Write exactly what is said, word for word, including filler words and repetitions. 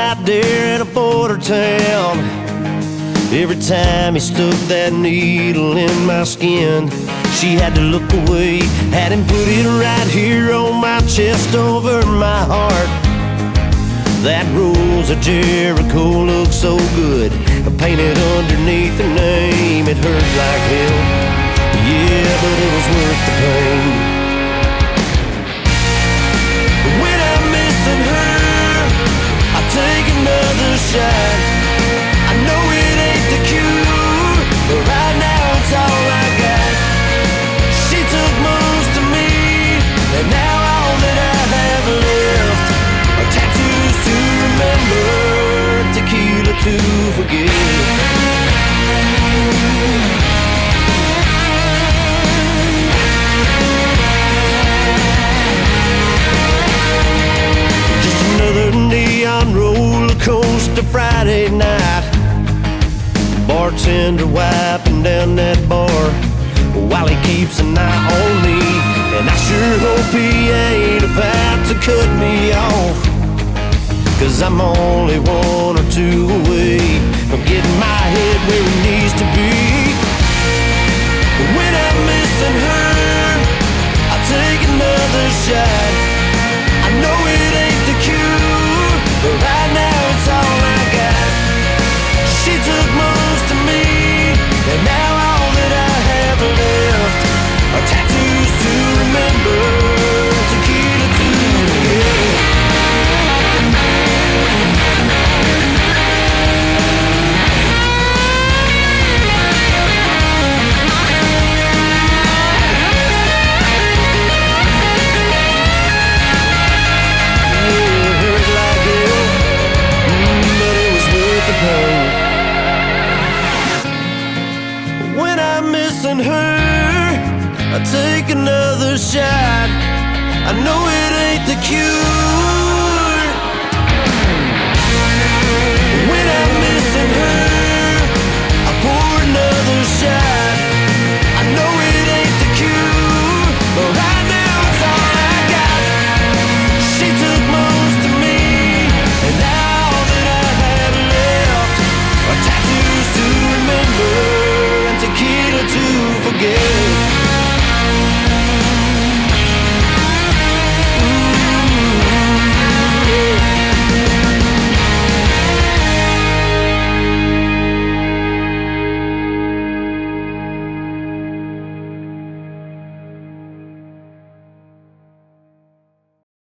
right there in a border town. Every time he stuck that needle in my skin, she had to look away, had him put it right here on my chest over my heart. That rose of Jericho looked so good, painted underneath her name. It hurt like hell, yeah, but it was worth the pain. When I'm missing her, I take another shot. I know it ain't the cure, but right now it's all I got. She took most of me, and now all that I have left are tattoos to remember, tequila to forget. Just another neon roller coaster Friday night. Bartender wiping down that bar while he keeps an eye on me, and I sure hope he ain't about to cut me off, 'cause I'm only one or two away from getting my head where it needs to be. When I'm missing her, I take another shot. I know it ain't the cure, but right now it's all I got. She took most of me, and now all that I have left are tattoos to remember, tequila to forget. When I'm missing her, I take another shot. I know it ain't the cure. When I'm